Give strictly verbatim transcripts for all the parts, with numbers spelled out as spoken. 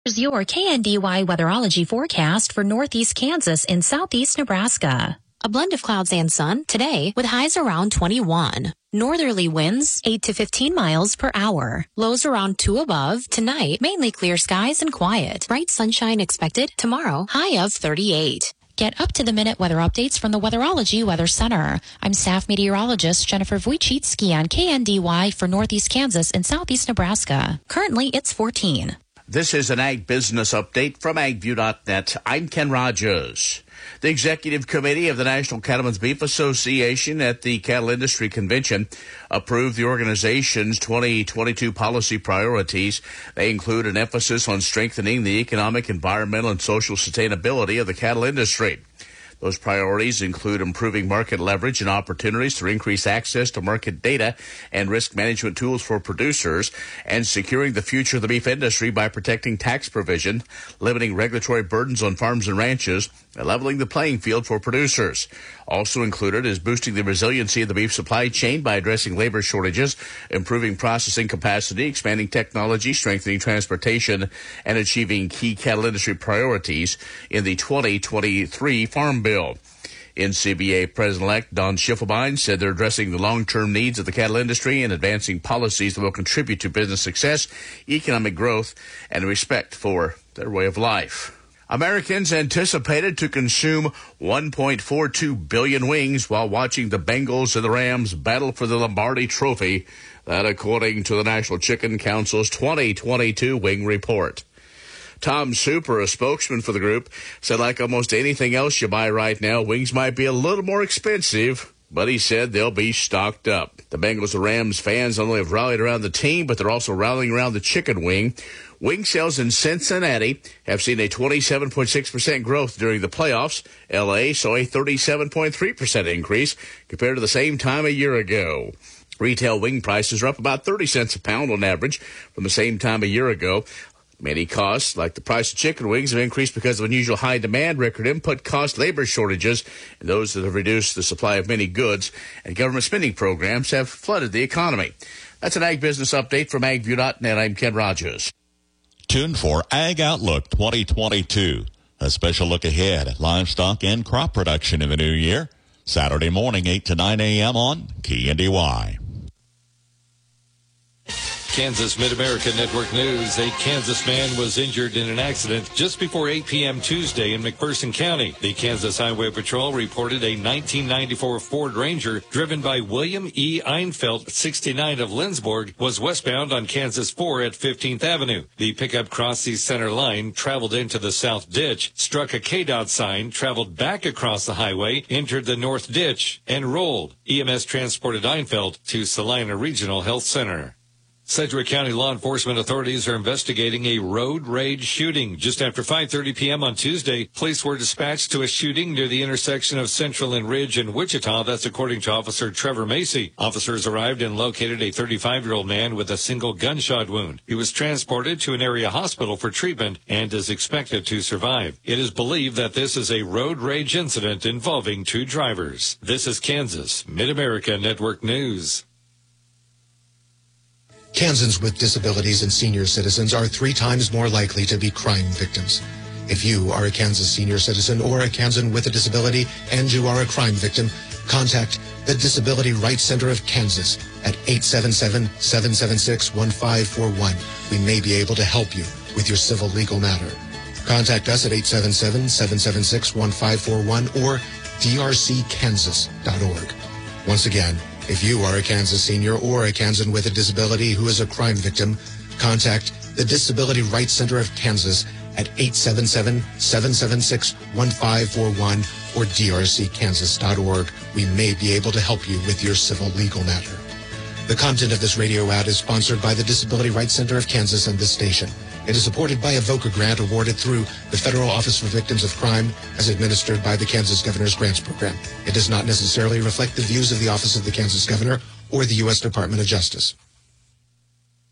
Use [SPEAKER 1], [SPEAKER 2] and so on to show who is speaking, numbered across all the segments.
[SPEAKER 1] Here's your K N D Y weatherology forecast for northeast Kansas and southeast Nebraska. A blend of clouds and sun today with highs around twenty-one. Northerly winds eight to fifteen miles per hour. Lows around two above. Tonight, mainly clear skies and quiet. Bright sunshine expected tomorrow. High of thirty-eight. Get up-to-the-minute weather updates from the Weatherology Weather Center. I'm staff meteorologist Jennifer Wojcicki on K N D Y for northeast Kansas and southeast Nebraska. Currently, it's fourteen.
[SPEAKER 2] This is an Ag Business Update from ag view dot net. I'm Ken Rogers. The Executive Committee of the National Cattlemen's Beef Association at the Cattle Industry Convention approved the organization's twenty twenty-two policy priorities. They include an emphasis on strengthening the economic, environmental, and social sustainability of the cattle industry. Those priorities include improving market leverage and opportunities to increase access to market data and risk management tools for producers, and securing the future of the beef industry by protecting tax provision, limiting regulatory burdens on farms and ranches, and leveling the playing field for producers. Also included is boosting the resiliency of the beef supply chain by addressing labor shortages, improving processing capacity, expanding technology, strengthening transportation, and achieving key cattle industry priorities in the twenty twenty-three Farm Bill. N C B A President-elect Don Schiffelbein said they're addressing the long-term needs of the cattle industry and advancing policies that will contribute to business success, economic growth, and respect for their way of life. Americans anticipated to consume one point four two billion wings while watching the Bengals and the Rams battle for the Lombardi Trophy. That according to the National Chicken Council's twenty twenty-two Wing Report. Tom Super, a spokesman for the group, said like almost anything else you buy right now, wings might be a little more expensive, but he said they'll be stocked up. The Bengals and Rams fans not only have rallied around the team, but they're also rallying around the chicken wing. Wing sales in Cincinnati have seen a twenty-seven point six percent growth during the playoffs. L A saw a thirty-seven point three percent increase compared to the same time a year ago. Retail wing prices are up about thirty cents a pound on average from the same time a year ago. Many costs, like the price of chicken wings, have increased because of unusual high demand, record input cost, labor shortages, and those that have reduced the supply of many goods, and government spending programs have flooded the economy. That's an Ag Business Update from ag view dot net. I'm Ken Rogers.
[SPEAKER 3] Tuned for Ag Outlook twenty twenty-two. A special look ahead at livestock and crop production in the new year. Saturday morning, eight to nine a.m. on K N D Y.
[SPEAKER 4] Kansas Mid-America Network News. A Kansas man was injured in an accident just before eight p.m. Tuesday in McPherson County. The Kansas Highway Patrol reported a nineteen ninety-four Ford Ranger driven by William E. Einfeld, sixty-nine of Lindsborg, was westbound on Kansas four at fifteenth Avenue. The pickup crossed the center line, traveled into the south ditch, struck a K DOT sign, traveled back across the highway, entered the north ditch, and rolled. E M S transported Einfeld to Salina Regional Health Center. Sedgwick County law enforcement authorities are investigating a road rage shooting. Just after five thirty p.m. on Tuesday, police were dispatched to a shooting near the intersection of Central and Ridge in Wichita. That's according to Officer Trevor Macy. Officers arrived and located a thirty-five-year-old man with a single gunshot wound. He was transported to an area hospital for treatment and is expected to survive. It is believed that this is a road rage incident involving two drivers. This is Kansas Mid-America Network News.
[SPEAKER 5] Kansans with disabilities and senior citizens are three times more likely to be crime victims. If you are a Kansas senior citizen or a Kansan with a disability and you are a crime victim, contact the Disability Rights Center of Kansas at eight seven seven, seven seven six, one five four one. We may be able to help you with your civil legal matter. Contact us at eight seven seven, seven seven six, one five four one or d r c kansas dot org. Once again, if you are a Kansas senior or a Kansan with a disability who is a crime victim, contact the Disability Rights Center of Kansas at eight seven seven, seven seven six, one five four one or d r c kansas dot org. We may be able to help you with your civil legal matter. The content of this radio ad is sponsored by the Disability Rights Center of Kansas and this station. It is supported by a VOCA grant awarded through the Federal Office for Victims of Crime as administered by the Kansas Governor's Grants Program. It does not necessarily reflect the views of the Office of the Kansas Governor or the U S Department of Justice.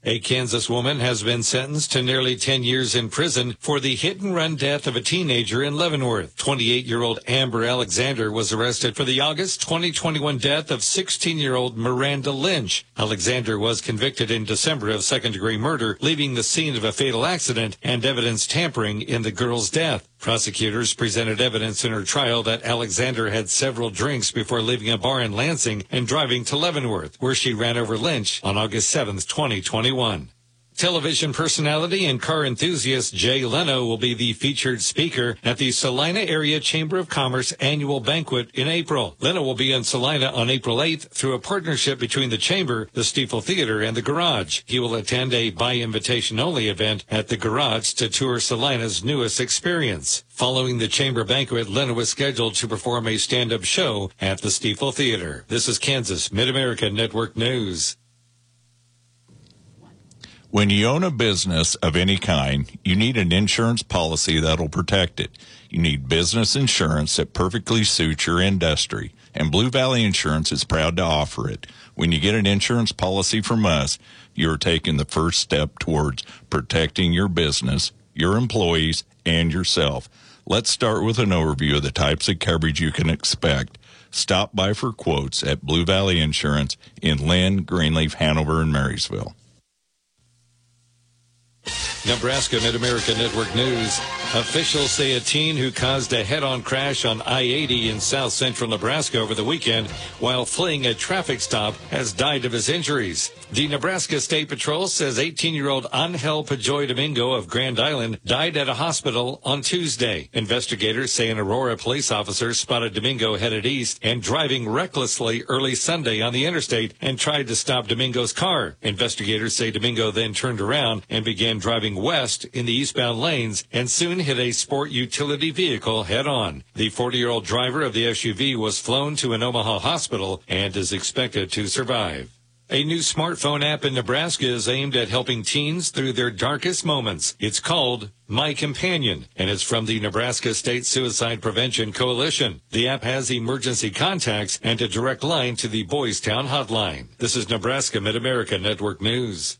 [SPEAKER 4] A Kansas woman has been sentenced to nearly ten years in prison for the hit-and-run death of a teenager in Leavenworth. twenty-eight-year-old Amber Alexander was arrested for the August twenty twenty-one death of sixteen-year-old Miranda Lynch. Alexander was convicted in December of second-degree murder, leaving the scene of a fatal accident and evidence tampering in the girl's death. Prosecutors presented evidence in her trial that Alexander had several drinks before leaving a bar in Lansing and driving to Leavenworth, where she ran over Lynch on August seventh, twenty twenty-one. Television personality and car enthusiast Jay Leno will be the featured speaker at the Salina Area Chamber of Commerce annual banquet in April. Leno will be in Salina on April eighth through a partnership between the Chamber, the Stiefel Theater, and the Garage. He will attend a by-invitation-only event at the Garage to tour Salina's newest experience. Following the Chamber banquet, Leno is scheduled to perform a stand-up show at the Stiefel Theater. This is Kansas Mid-America Network News.
[SPEAKER 6] When you own a business of any kind, you need an insurance policy that'll protect it. You need business insurance that perfectly suits your industry, and Blue Valley Insurance is proud to offer it. When you get an insurance policy from us, you're taking the first step towards protecting your business, your employees, and yourself. Let's start with an overview of the types of coverage you can expect. Stop by for quotes at Blue Valley Insurance in Lynn, Greenleaf, Hanover, and Marysville.
[SPEAKER 4] Nebraska Mid-America Network News. Officials say a teen who caused a head-on crash on I eighty in south-central Nebraska over the weekend while fleeing a traffic stop has died of his injuries. The Nebraska State Patrol says eighteen-year-old Angel Pajoy Domingo of Grand Island died at a hospital on Tuesday. Investigators say an Aurora police officer spotted Domingo headed east and driving recklessly early Sunday on the interstate and tried to stop Domingo's car. Investigators say Domingo then turned around and began driving west in the eastbound lanes and soon hit a sport utility vehicle head-on. The forty-year-old driver of the S U V was flown to an Omaha hospital and is expected to survive. A new smartphone app in Nebraska is aimed at helping teens through their darkest moments. It's called My Companion, and it's from the Nebraska State Suicide Prevention Coalition. The app has emergency contacts and a direct line to the Boys Town hotline. This is Nebraska Mid-America Network News.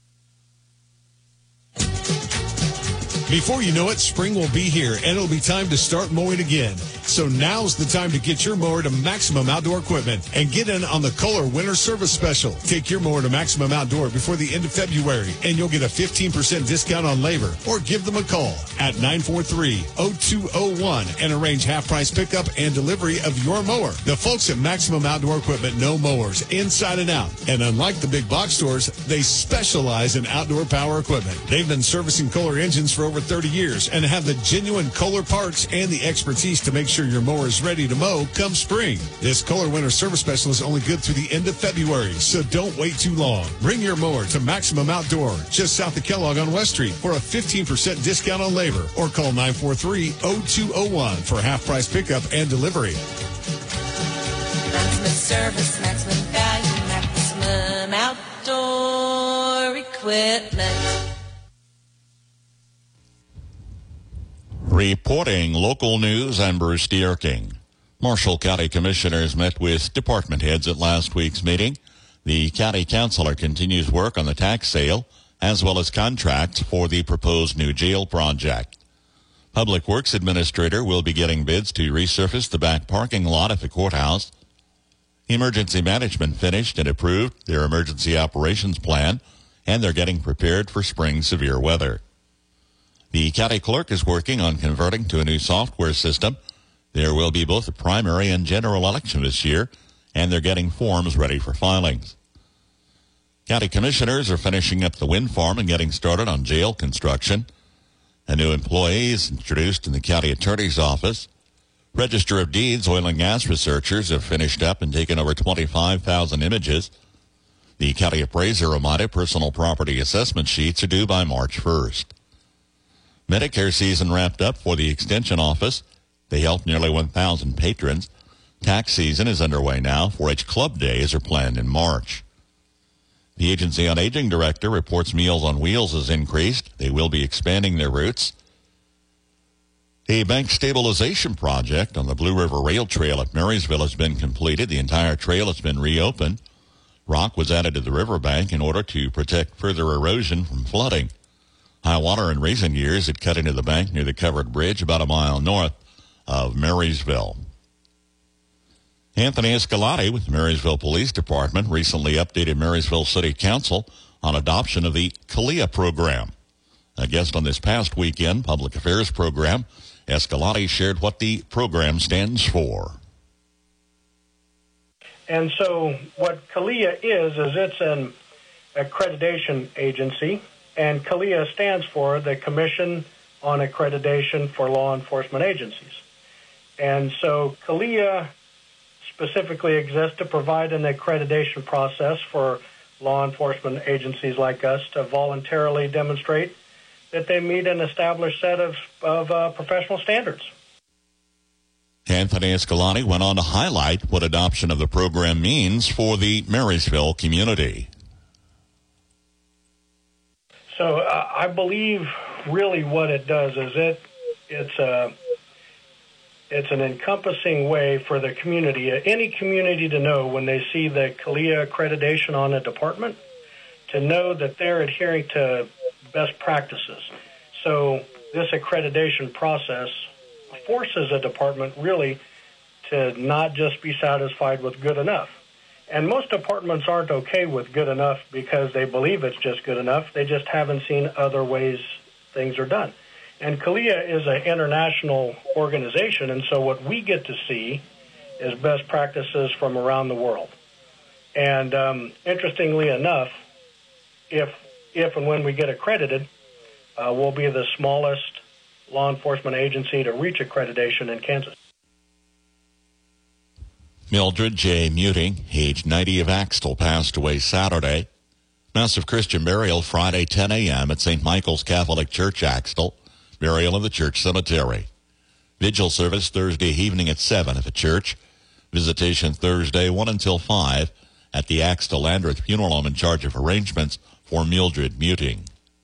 [SPEAKER 7] Before you know it, spring will be here, and it'll be time to start mowing again. So now's the time to get your mower to Maximum Outdoor Equipment and get in on the Kohler Winter Service Special. Take your mower to Maximum Outdoor before the end of February, and you'll get a fifteen percent discount on labor. Or give them a call at nine four three, oh two oh one and arrange half-price pickup and delivery of your mower. The folks at Maximum Outdoor Equipment know mowers inside and out, and unlike the big box stores, they specialize in outdoor power equipment. They've been servicing Kohler engines for over thirty years and have the genuine Kohler parts and the expertise to make sure your mower is ready to mow come spring. This Kohler Winter Service Special is only good through the end of February, so don't wait too long. Bring your mower to Maximum Outdoor, just south of Kellogg on West Street, for a fifteen percent discount on labor, or call nine four three, oh two oh one for half-price pickup and delivery.
[SPEAKER 8] Maximum service, maximum value, maximum outdoor equipment.
[SPEAKER 3] Reporting local news, I'm Bruce Dierking. Marshall County Commissioners met with department heads at last week's meeting. The county councilor continues work on the tax sale as well as contracts for the proposed new jail project. Public Works Administrator will be getting bids to resurface the back parking lot at the courthouse. Emergency Management finished and approved their emergency operations plan, and they're getting prepared for spring severe weather. The county clerk is working on converting to a new software system. There will be both a primary and general election this year, and they're getting forms ready for filings. County commissioners are finishing up the wind farm and getting started on jail construction. A new employee is introduced in the county attorney's office. Register of Deeds oil and gas researchers have finished up and taken over twenty-five thousand images. The county appraiser reminded personal property assessment sheets are due by March first. Medicare season wrapped up for the Extension Office. They helped nearly one thousand patrons. Tax season is underway now. four H Club Days are planned in March. The Agency on Aging Director reports Meals on Wheels has increased. They will be expanding their routes. A bank stabilization project on the Blue River Rail Trail at Marysville has been completed. The entire trail has been reopened. Rock was added to the riverbank in order to protect further erosion from flooding. High water in recent years had cut into the bank near the covered bridge about a mile north of Marysville. Anthony Escalante with the Marysville Police Department recently updated Marysville City Council on adoption of the CALEA program. A guest on this past weekend public affairs program, Escalante shared what the program stands for.
[SPEAKER 9] And so what CALEA is, is it's an accreditation agency, and CALEA stands for the Commission on Accreditation for Law Enforcement Agencies. And so CALEA specifically exists to provide an accreditation process for law enforcement agencies like us to voluntarily demonstrate that they meet an established set of, of uh, professional standards.
[SPEAKER 3] Anthony Escalante went on to highlight what adoption of the program means for the Marysville community.
[SPEAKER 9] So uh, I believe really what it does is it it's a it's an encompassing way for the community, uh, any community, to know when they see the CALEA accreditation on a department, to know that they're adhering to best practices. So this accreditation process forces a department really to not just be satisfied with good enough. And most departments aren't okay with good enough because they believe it's just good enough. They just haven't seen other ways things are done. And CALEA is an international organization, and so what we get to see is best practices from around the world. And um, interestingly enough, if if and when we get accredited, uh, we'll be the smallest law enforcement agency to reach accreditation in Kansas.
[SPEAKER 3] Mildred J. Muting, age ninety, of Axtell, passed away Saturday. Mass of Christian burial Friday, ten a.m. at Saint Michael's Catholic Church, Axtell. Burial in the church cemetery. Vigil service Thursday evening at seven at the church. Visitation Thursday, one until five at the Axtell Landreth Funeral Home in charge of arrangements for Mildred Muting.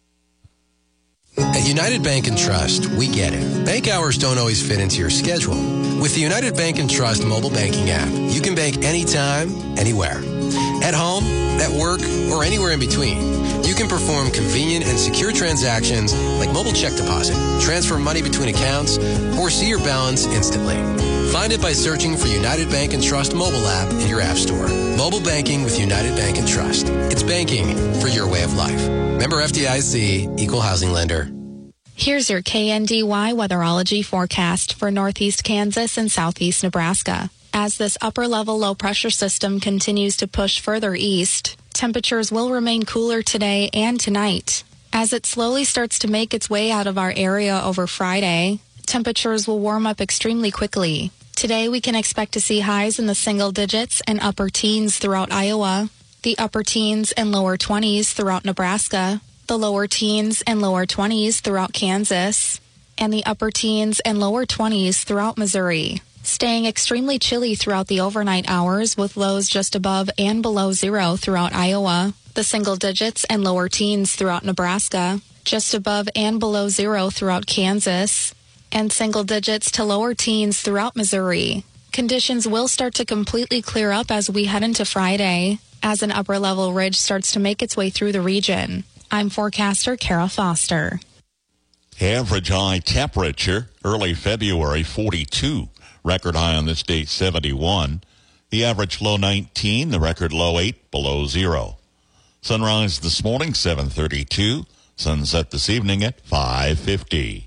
[SPEAKER 10] At United Bank and Trust, we get it. Bank hours don't always fit into your schedule. With the United Bank and Trust mobile banking app, you can bank anytime, anywhere. At home, at work, or anywhere in between. You can perform convenient and secure transactions like mobile check deposit, transfer money between accounts, or see your balance instantly. Find it by searching for United Bank and Trust mobile app in your app store. Mobile banking with United Bank and Trust. It's banking for your way of life. Member F D I C, Equal Housing Lender.
[SPEAKER 1] Here's your K N D Y weatherology forecast for northeast Kansas and southeast Nebraska. As this upper-level low-pressure system continues to push further east, temperatures will remain cooler today and tonight. As it slowly starts to make its way out of our area over Friday, temperatures will warm up extremely quickly. Today, we can expect to see highs in the single digits and upper teens throughout Iowa, the upper teens and lower twenties throughout Nebraska, the lower teens and lower twenties throughout Kansas, and the upper teens and lower twenties throughout Missouri. Staying extremely chilly throughout the overnight hours with lows just above and below zero throughout Iowa, the single digits and lower teens throughout Nebraska, just above and below zero throughout Kansas, and single digits to lower teens throughout Missouri. Conditions will start to completely clear up as we head into Friday, as an upper-level ridge starts to make its way through the region. I'm forecaster Kara Foster.
[SPEAKER 3] Average high temperature, early February, forty-two. Record high on this date, seventy-one. The average low, nineteen. The record low, eight below zero. Sunrise this morning, seven thirty-two. Sunset this evening at five fifty.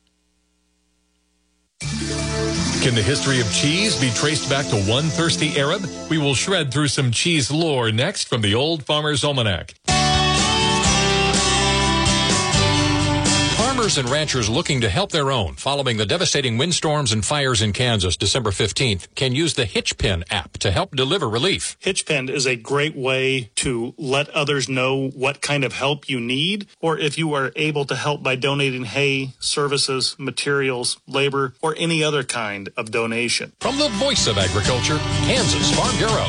[SPEAKER 11] Can the history of cheese be traced back to one thirsty Arab? We will shred through some cheese lore next from the Old Farmer's Almanac. Farmers and ranchers looking to help their own following the devastating windstorms and fires in Kansas December fifteenth can use the Hitchpin app to help deliver relief.
[SPEAKER 12] Hitchpin is a great way to let others know what kind of help you need, or if you are able to help by donating hay, services, materials, labor, or any other kind of donation.
[SPEAKER 11] From the Voice of Agriculture, Kansas Farm Bureau.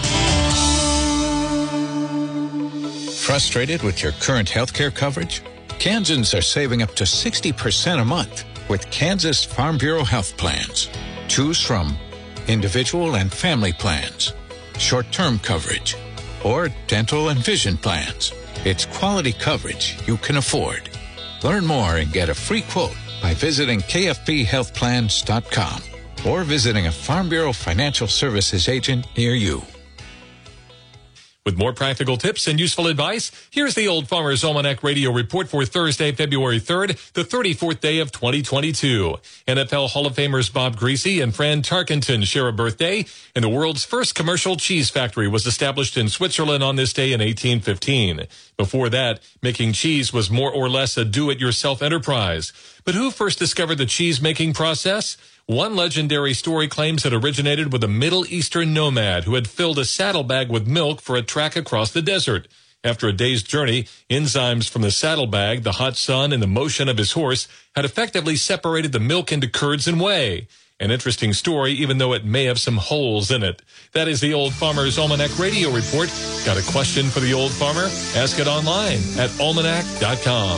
[SPEAKER 13] Frustrated with your current health care coverage? Kansans are saving up to sixty percent a month with Kansas Farm Bureau health plans. Choose from individual and family plans, short-term coverage, or dental and vision plans. It's quality coverage you can afford. Learn more and get a free quote by visiting K F P health plans dot com or visiting a Farm Bureau Financial Services agent near you.
[SPEAKER 11] With more practical tips and useful advice, here's the Old Farmer's Almanac Radio Report for Thursday, February third, the thirty-fourth day of twenty twenty-two. N F L Hall of Famers Bob Greasy and Fran Tarkenton share a birthday, and the world's first commercial cheese factory was established in Switzerland on this day in eighteen fifteen. Before that, making cheese was more or less a do-it-yourself enterprise. But who first discovered the cheese-making process? One legendary story claims it originated with a Middle Eastern nomad who had filled a saddlebag with milk for a trek across the desert. After a day's journey, enzymes from the saddlebag, the hot sun, and the motion of his horse had effectively separated the milk into curds and whey. An interesting story, even though it may have some holes in it. That is the Old Farmer's Almanac Radio Report. Got a question for the old farmer? Ask it online at almanac dot com.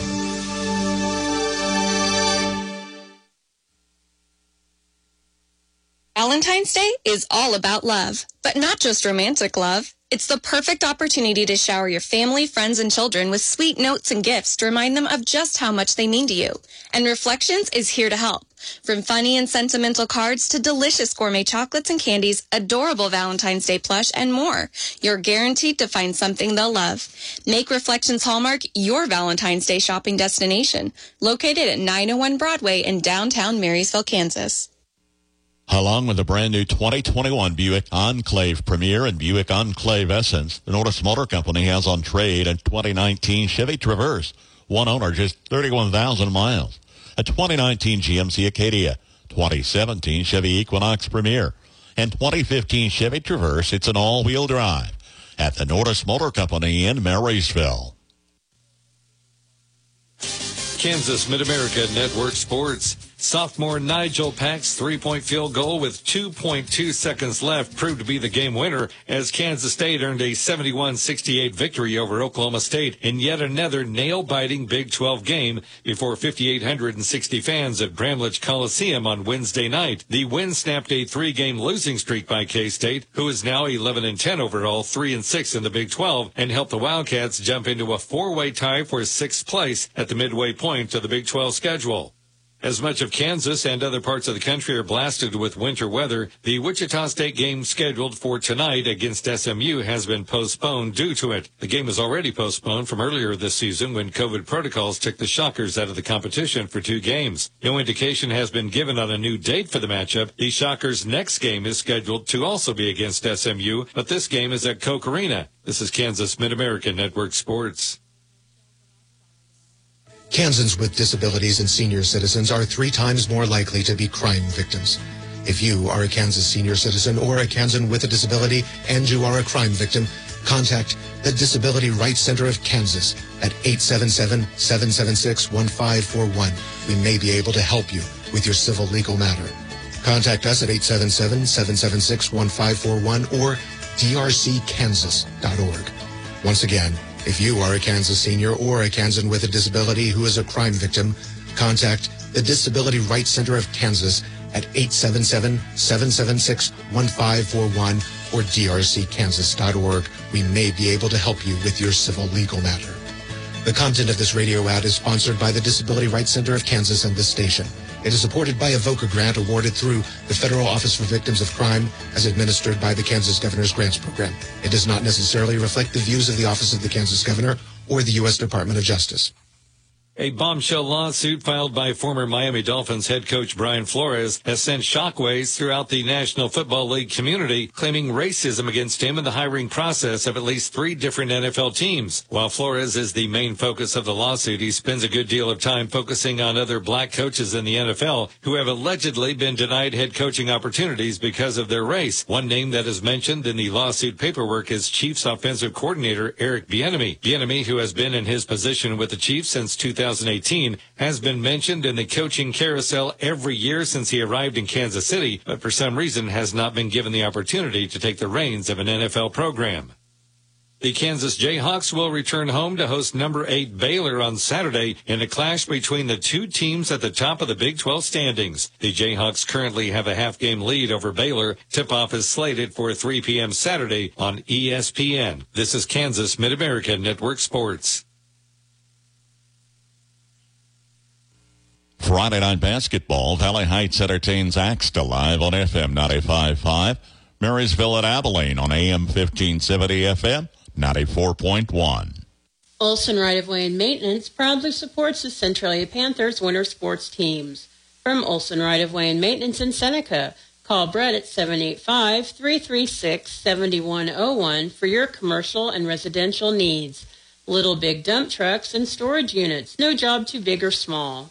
[SPEAKER 14] Valentine's Day is all about love, but not just romantic love. It's the perfect opportunity to shower your family, friends, and children with sweet notes and gifts to remind them of just how much they mean to you. And Reflections is here to help. From funny and sentimental cards to delicious gourmet chocolates and candies, adorable Valentine's Day plush, and more, you're guaranteed to find something they'll love. Make Reflections Hallmark your Valentine's Day shopping destination, located at nine oh one Broadway in downtown Marysville, Kansas.
[SPEAKER 3] Along with the brand new twenty twenty-one Buick Enclave Premier and Buick Enclave Essence, the Norris Motor Company has on trade a twenty nineteen Chevy Traverse. One owner, just thirty-one thousand miles. A twenty nineteen G M C Acadia, twenty seventeen Chevy Equinox Premier, and twenty fifteen Chevy Traverse. It's an all-wheel drive at the Norris Motor Company in Marysville.
[SPEAKER 4] Kansas Mid-America Network Sports. Sophomore Nigel Pack's three-point field goal with two point two seconds left proved to be the game winner as Kansas State earned a seventy-one sixty-eight victory over Oklahoma State in yet another nail-biting Big twelve game before five thousand eight hundred sixty fans at Bramlage Coliseum on Wednesday night. The win snapped a three-game losing streak by K-State, who is now eleven and ten overall, three and six in the Big twelve, and helped the Wildcats jump into a four-way tie for sixth place at the midway point of the Big twelve schedule. As much of Kansas and other parts of the country are blasted with winter weather, the Wichita State game scheduled for tonight against S M U has been postponed due to it. The game was already postponed from earlier this season when COVID protocols took the Shockers out of the competition for two games. No indication has been given on a new date for the matchup. The Shockers' next game is scheduled to also be against S M U, but this game is at Koch Arena. This is Kansas Mid-America Network Sports.
[SPEAKER 5] Kansans with disabilities and senior citizens are three times more likely to be crime victims. If you are a Kansas senior citizen or a Kansan with a disability and you are a crime victim, contact the Disability Rights Center of Kansas at eight seven seven, seven seven six, one five four one. We may be able to help you with your civil legal matter. Contact us at eight seven seven, seven seven six, one five four one or d r c kansas dot org. Once again, if you are a Kansas senior or a Kansan with a disability who is a crime victim, contact the Disability Rights Center of Kansas at eight seven seven, seven seven six, one five four one or d r c kansas dot org. We may be able to help you with your civil legal matter. The content of this radio ad is sponsored by the Disability Rights Center of Kansas and this station. It is supported by a VOCA grant awarded through the Federal Office for Victims of Crime as administered by the Kansas Governor's Grants Program. It does not necessarily reflect the views of the Office of the Kansas Governor or the U S Department of Justice.
[SPEAKER 4] A bombshell lawsuit filed by former Miami Dolphins head coach Brian Flores has sent shockwaves throughout the National Football League community, claiming racism against him in the hiring process of at least three different N F L teams. While Flores is the main focus of the lawsuit, he spends a good deal of time focusing on other black coaches in the N F L who have allegedly been denied head coaching opportunities because of their race. One name that is mentioned in the lawsuit paperwork is Chiefs offensive coordinator Eric Bieniemy. Bieniemy, who has been in his position with the Chiefs since two thousand eighteen, has been mentioned in the coaching carousel every year since he arrived in Kansas City, but for some reason has not been given the opportunity to take the reins of an N F L program. The Kansas Jayhawks will return home to host number eight Baylor on Saturday in a clash between the two teams at the top of the Big twelve standings. The Jayhawks currently have a half-game lead over Baylor. Tip-off is slated for three p.m. Saturday on E S P N. This is Kansas Mid-America Network Sports.
[SPEAKER 3] Friday night basketball, Valley Heights entertains Axta live on F M ninety-five point five. Marysville at Abilene on A M fifteen seventy F M ninety-four point one.
[SPEAKER 15] Olson Right-of-Way and Maintenance proudly supports the Centralia Panthers winter sports teams. From Olson Right-of-Way and Maintenance in Seneca, call Brett at seven eight five, three three six, seven one zero one for your commercial and residential needs. Little big dump trucks and storage units, no job too big or small.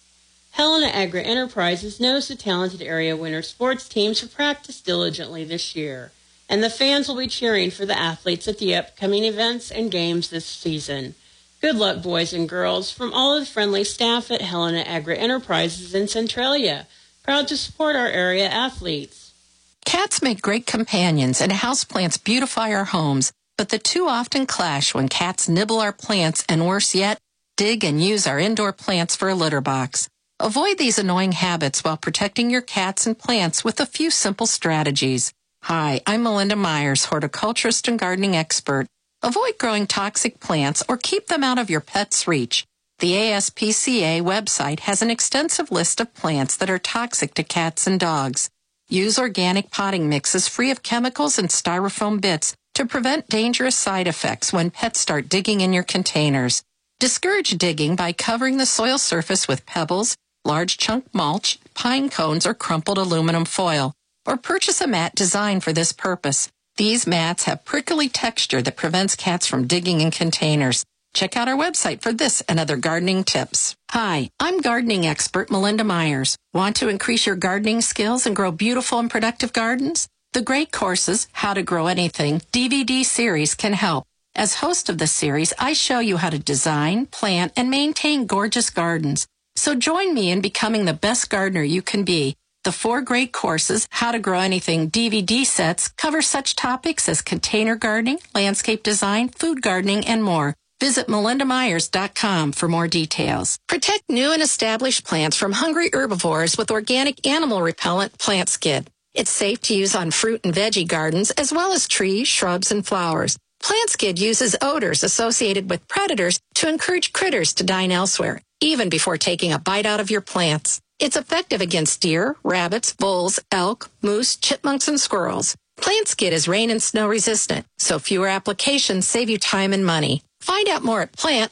[SPEAKER 15] Helena Agri Enterprises knows the talented area winter sports teams have practiced diligently this year, and the fans will be cheering for the athletes at the upcoming events and games this season. Good luck, boys and girls, from all of the friendly staff at Helena Agri Enterprises in Centralia, proud to support our area athletes.
[SPEAKER 16] Cats make great companions, and houseplants beautify our homes, but the two often clash when cats nibble our plants and, worse yet, dig and use our indoor plants for a litter box. Avoid these annoying habits while protecting your cats and plants with a few simple strategies. Hi, I'm Melinda Myers, horticulturist and gardening expert. Avoid growing toxic plants or keep them out of your pet's reach. The A S P C A website has an extensive list of plants that are toxic to cats and dogs. Use organic potting mixes free of chemicals and styrofoam bits to prevent dangerous side effects when pets start digging in your containers. Discourage digging by covering the soil surface with pebbles, large chunk mulch, pine cones, or crumpled aluminum foil, or purchase a mat designed for this purpose. These mats have prickly texture that prevents cats from digging in containers. Check out our website for this and other gardening tips. Hi, I'm gardening expert Melinda Myers. Want to increase your gardening skills and grow beautiful and productive gardens? The Great Courses, How to Grow Anything D V D series can help. As host of the series, I show you how to design, plant, and maintain gorgeous gardens. So join me in becoming the best gardener you can be. The four Great Courses, How to Grow Anything D V D sets cover such topics as container gardening, landscape design, food gardening, and more. Visit melinda myers dot com for more details. Protect new and established plants from hungry herbivores with organic animal repellent Plant Skid. It's safe to use on fruit and veggie gardens as well as trees, shrubs, and flowers. Plant Skid uses odors associated with predators to encourage critters to dine elsewhere, even before taking a bite out of your plants. It's effective against deer, rabbits, bulls, elk, moose, chipmunks, and squirrels. Plant Skid is rain and snow resistant, so fewer applications save you time and money. Find out more at plant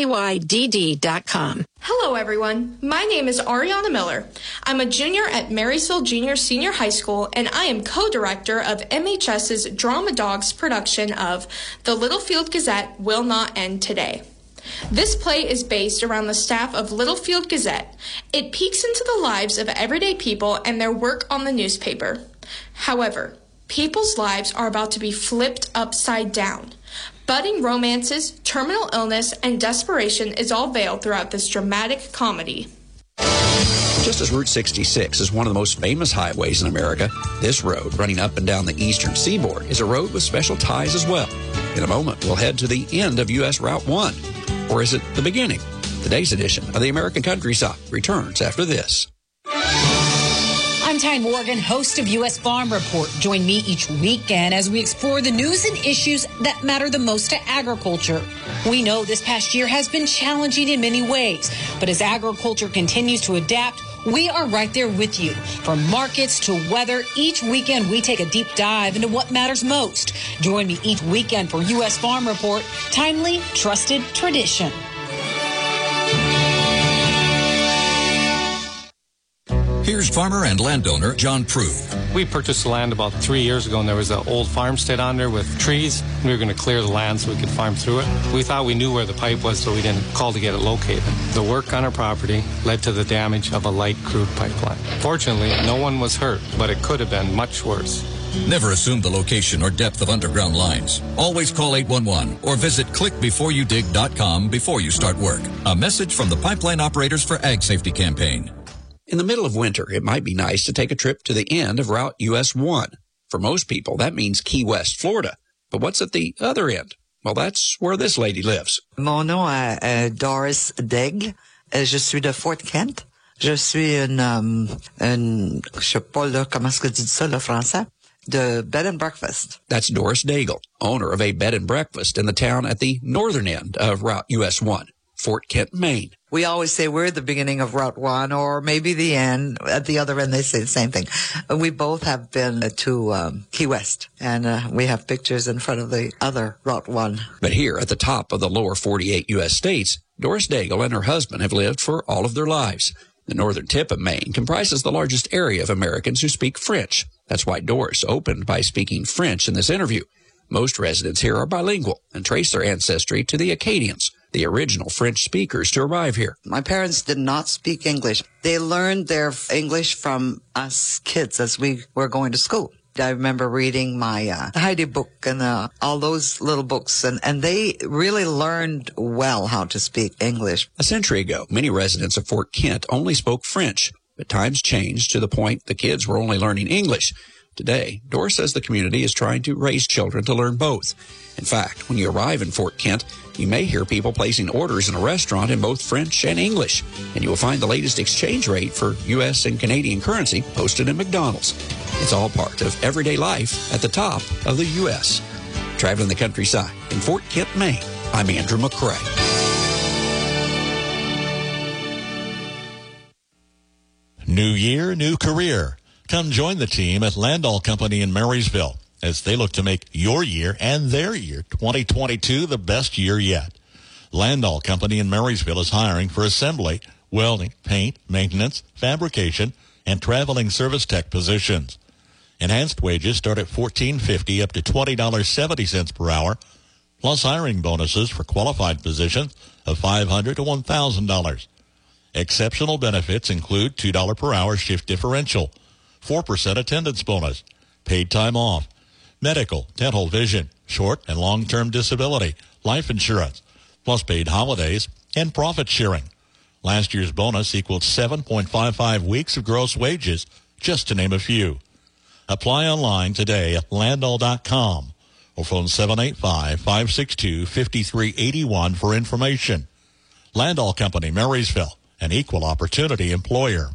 [SPEAKER 16] skydd dot com.
[SPEAKER 17] Hello, everyone. My name is Ariana Miller. I'm a junior at Marysville Junior Senior High School, and I am co-director of MHS's Drama Dogs production of The Littlefield Gazette Will Not End Today. This play is based around the staff of Littlefield Gazette. It peeks into the lives of everyday people and their work on the newspaper. However, people's lives are about to be flipped upside down. Budding romances, terminal illness, and desperation is all veiled throughout this dramatic comedy.
[SPEAKER 18] Just as Route sixty-six is one of the most famous highways in America, this road running up and down the eastern seaboard is a road with special ties as well. In a moment, we'll head to the end of U S Route one. Or is it the beginning? Today's edition of the American Countryside returns after this.
[SPEAKER 19] I'm Tyne Morgan, host of U S Farm Report. Join me each weekend as we explore the news and issues that matter the most to agriculture. We know this past year has been challenging in many ways, but as agriculture continues to adapt, we are right there with you. From markets to weather, each weekend we take a deep dive into what matters most. Join me each weekend for U S Farm Report, timely, trusted tradition.
[SPEAKER 20] Here's farmer and landowner John Prue.
[SPEAKER 21] We purchased the land about three years ago, and there was an old farmstead on there with trees. We were going to clear the land so we could farm through it. We thought we knew where the pipe was, so we didn't call to get it located. The work on our property led to the damage of a light crude pipeline. Fortunately, no one was hurt, but it could have been much worse.
[SPEAKER 20] Never assume the location or depth of underground lines. Always call eight one one or visit click before you dig dot com before you start work. A message from the Pipeline Operators for Ag Safety campaign.
[SPEAKER 18] In the middle of winter, it might be nice to take a trip to the end of Route U S one. For most people, that means Key West, Florida. But what's at the other end? Well, that's where this lady lives.
[SPEAKER 2] Mon nom est euh, Doris Daigle. Euh, je suis de Fort Kent. Je suis une, um, une, je sais pas là, comment est-ce que tu dis ça, le français? De bed and breakfast.
[SPEAKER 18] That's Doris Daigle, owner of a bed and breakfast in the town at the northern end of Route U S one, Fort Kent, Maine.
[SPEAKER 2] We always say we're the beginning of Route one or maybe the end. At the other end, they say the same thing. We both have been to um, Key West, and uh, we have pictures in front of the other Route one.
[SPEAKER 18] But here at the top of the lower forty-eight U S states, Doris Daigle and her husband have lived for all of their lives. The northern tip of Maine comprises the largest area of Americans who speak French. That's why Doris opened by speaking French in this interview. Most residents here are bilingual and trace their ancestry to the Acadians, the original French speakers to arrive here.
[SPEAKER 2] My parents did not speak English. They learned their English from us kids as we were going to school. I remember reading my uh, Heidi book and uh, all those little books, and, and they really learned well how to speak English.
[SPEAKER 18] A century ago, many residents of Fort Kent only spoke French, but times changed to the point the kids were only learning English. Today, Doris says the community is trying to raise children to learn both. In fact, when you arrive in Fort Kent, you may hear people placing orders in a restaurant in both French and English, and you will find the latest exchange rate for U S and Canadian currency posted in McDonald's. It's all part of everyday life at the top of the U S. Traveling the countryside in Fort Kent, Maine, I'm Andrew McCrae.
[SPEAKER 3] New year, new career. Come join the team at Landall Company in Marysville as they look to make your year and their year, twenty twenty-two, the best year yet. Landall Company in Marysville is hiring for assembly, welding, paint, maintenance, fabrication, and traveling service tech positions. Enhanced wages start at fourteen fifty up to twenty dollars and seventy cents per hour, plus hiring bonuses for qualified positions of five hundred dollars to one thousand dollars. Exceptional benefits include two dollars per hour shift differential, four percent attendance bonus, paid time off, medical, dental, vision, short and long-term disability, life insurance, plus paid holidays and profit sharing. Last year's bonus equaled seven point five five weeks of gross wages, just to name a few. Apply online today at landall dot com or phone seven eight five, five six two, five three eight one for information. Landall Company, Marysville, an equal opportunity employer.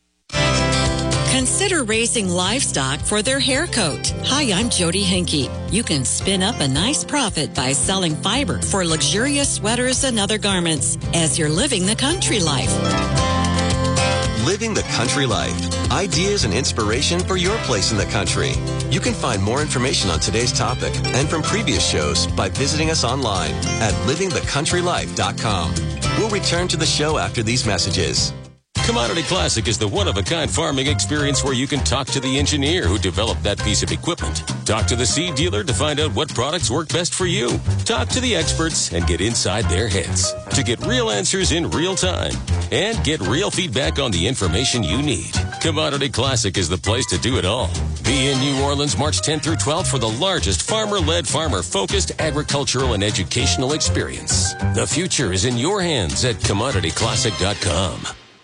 [SPEAKER 22] Consider raising livestock for their hair coat. Hi, I'm Jody Henke. You can spin up a nice profit by selling fiber for luxurious sweaters and other garments as you're living the country life.
[SPEAKER 23] Living the country life. Ideas and inspiration for your place in the country. You can find more information on today's topic and from previous shows by visiting us online at living the country life dot com. We'll return to the show after these messages.
[SPEAKER 24] Commodity Classic is the one-of-a-kind farming experience where you can talk to the engineer who developed that piece of equipment. Talk to the seed dealer to find out what products work best for you. Talk to the experts and get inside their heads to get real answers in real time and get real feedback on the information you need. Commodity Classic is the place to do it all. Be in New Orleans March tenth through twelfth for the largest farmer-led, farmer-focused agricultural and educational experience. The future is in your hands at commodity classic dot com.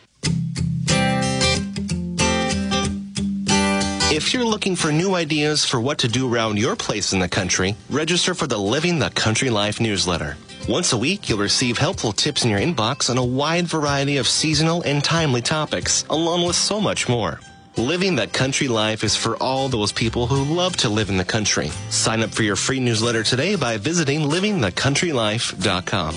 [SPEAKER 25] If you're looking for new ideas for what to do around your place in the country, register for the Living the Country Life newsletter. Once a week, you'll receive helpful tips in your inbox on a wide variety of seasonal and timely topics, along with so much more. Living the Country Life is for all those people who love to live in the country. Sign up for your free newsletter today by visiting living the country life dot com.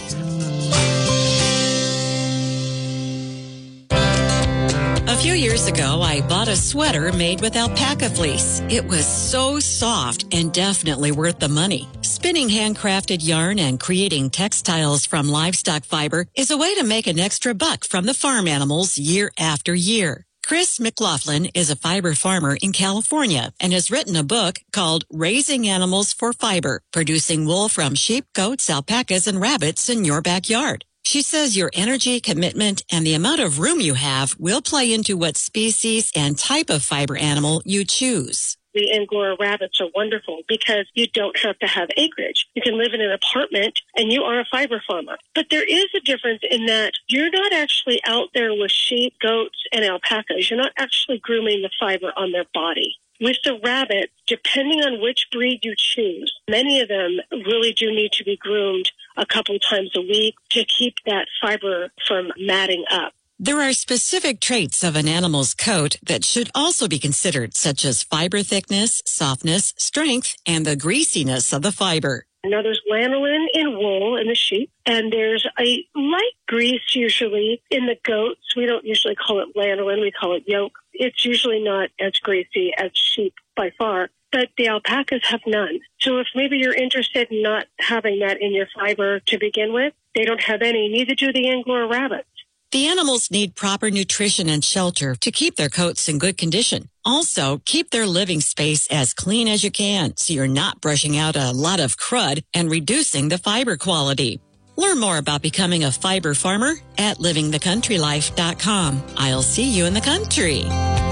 [SPEAKER 22] A few years ago, I bought a sweater made with alpaca fleece. It was so soft and definitely worth the money. Spinning handcrafted yarn and creating textiles from livestock fiber is a way to make an extra buck from the farm animals year after year. Chris McLaughlin is a fiber farmer in California and has written a book called Raising Animals for Fiber, producing wool from sheep, goats, alpacas, and rabbits in your backyard. She says your energy, commitment, and the amount of room you have will play into what species and type of fiber animal you choose.
[SPEAKER 26] The Angora rabbits are wonderful because you don't have to have acreage. You can live in an apartment and you are a fiber farmer. But there is a difference in that you're not actually out there with sheep, goats, and alpacas. You're not actually grooming the fiber on their body. With the rabbit, depending on which breed you choose, many of them really do need to be groomed a couple times a week to keep that fiber from matting up.
[SPEAKER 22] There are specific traits of an animal's coat that should also be considered, such as fiber thickness, softness, strength, and the greasiness of the fiber.
[SPEAKER 26] Now, there's lanolin in wool in the sheep, and there's a light grease usually in the goats. We don't usually call it lanolin, we call it yolk. It's usually not as greasy as sheep by far, but the alpacas have none. So if maybe you're interested in not having that in your fiber to begin with, they don't have any, neither do the Angora rabbits.
[SPEAKER 22] The animals need proper nutrition and shelter to keep their coats in good condition. Also, keep their living space as clean as you can so you're not brushing out a lot of crud and reducing the fiber quality. Learn more about becoming a fiber farmer at living the country life dot com. I'll see you in the country.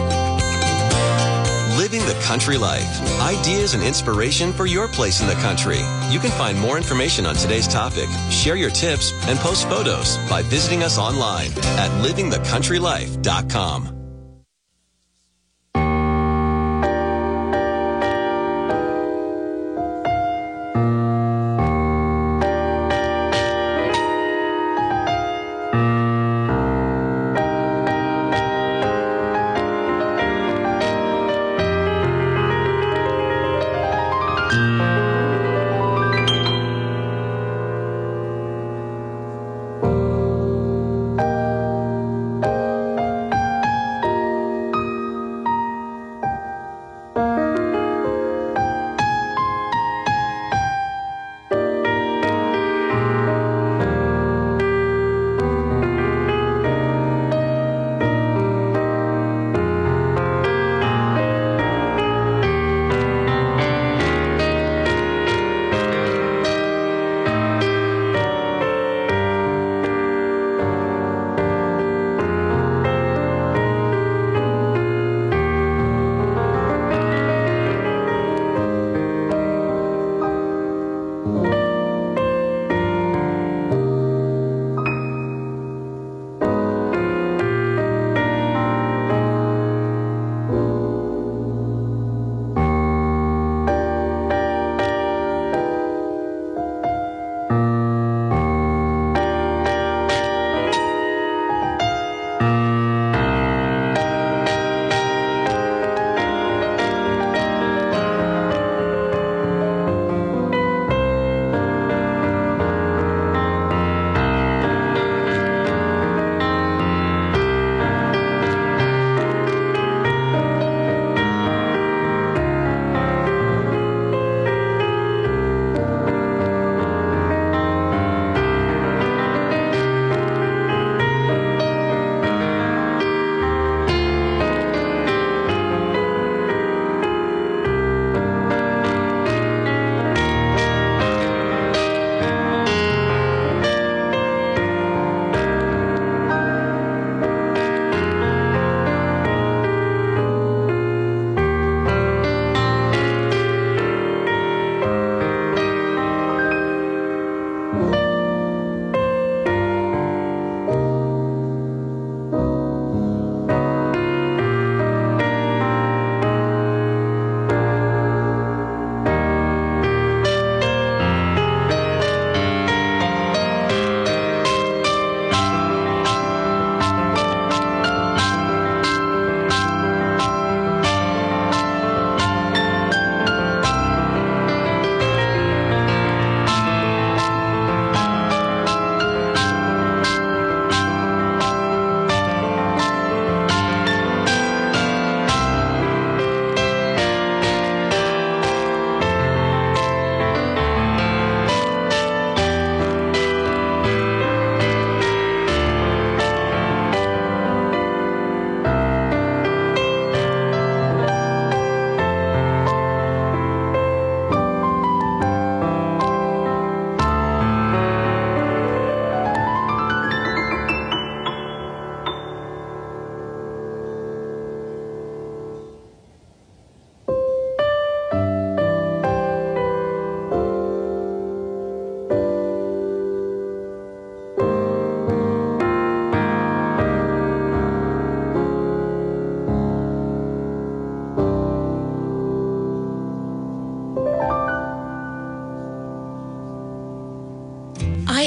[SPEAKER 23] Living the Country Life. Ideas and inspiration for your place in the country. You can find more information on today's topic, share your tips, and post photos by visiting us online at living the country life dot com.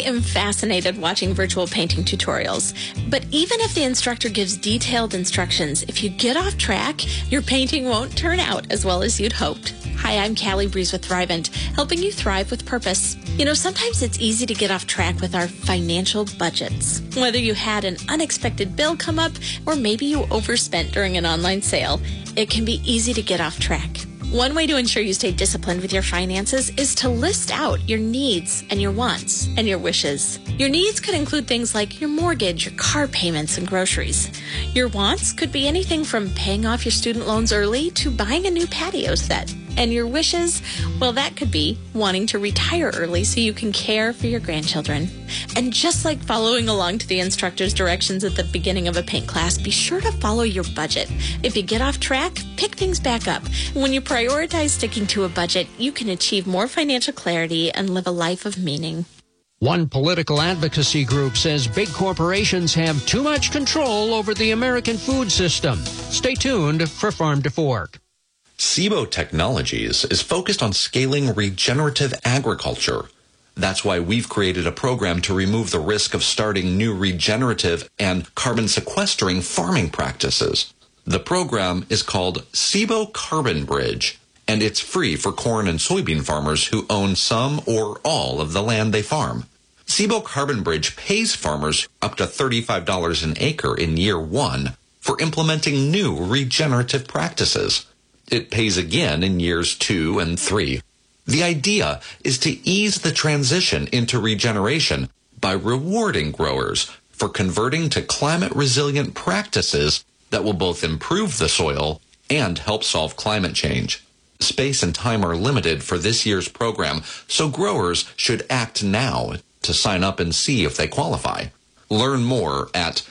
[SPEAKER 1] am fascinated watching virtual painting tutorials. But even if the instructor gives detailed instructions, if you get off track, your painting won't turn out as well as you'd hoped. Hi, I'm Callie Breeze with Thrivent, helping you thrive with purpose. You know, sometimes it's easy to get off track with our financial budgets. Whether you had an unexpected bill come up or maybe you overspent during an online sale, it can be easy to get off track. One way to ensure you stay disciplined with your finances is to list out your needs and your wants and your wishes. Your needs could include things like your mortgage, your car payments, and groceries. Your wants could be anything from paying off your student loans early to buying a new patio set. And your wishes, well, that could be wanting to retire early so you can care for your grandchildren. And just like following along to the instructor's directions at the beginning of a paint class, be sure to follow your budget. If you get off track, pick things back up. When you prioritize sticking to a budget, you can achieve more financial clarity and live a life of meaning.
[SPEAKER 6] One political advocacy group says big corporations have too much control over the American food system. Stay tuned for Farm to Fork.
[SPEAKER 7] SIBO Technologies is focused on scaling regenerative agriculture. That's why we've created a program to remove the risk of starting new regenerative and carbon sequestering farming practices. The program is called SIBO Carbon Bridge, and it's free for corn and soybean farmers who own some or all of the land they farm. SIBO Carbon Bridge pays farmers up to thirty-five dollars an acre in year one for implementing new regenerative practices. It pays again in years two and three. The idea is to ease the transition into regeneration by rewarding growers for converting to climate-resilient practices that will both improve the soil and help solve climate change. Space and time are limited for this year's program, so growers should act now to sign up and see if they qualify. Learn more at